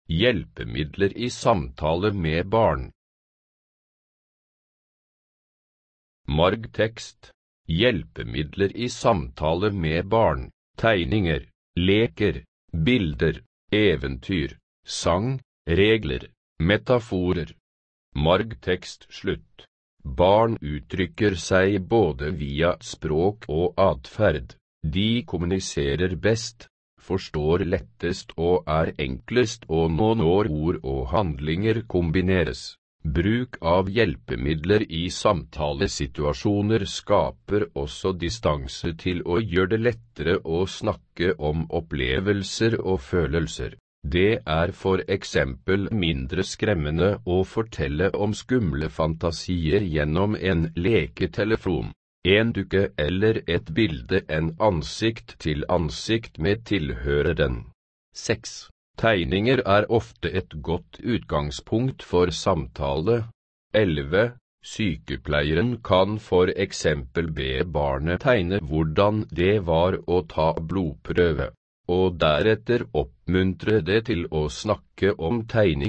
Hjelpemidler i samtale med barn. Margtekst. Hjelpemidler i samtale med barn. Tegninger, leker, bilder, eventyr, sang, regler, metaforer. Margtekst slutt. Barn uttrykker seg både via språk og atferd. De kommuniserer best, forstår lettest og er enklest og når ord og handlinger kombineres. Bruk av hjelpemidler i samtalesituasjoner skaper også distanse til å gjøre det lettere å snakke om opplevelser og følelser. Det er for eksempel mindre skremmende å fortelle om skumle fantasier gjennom en leketelefon, en dukke eller et bilde enn ansikt til ansikt med tilhøreren. 6. Tegninger er ofte et godt utgangspunkt for samtale. 11. Sykepleieren kan for eksempel be barnet tegne hvordan det var å ta blodprøve, og deretter oppmuntre det til å snakke om tegning.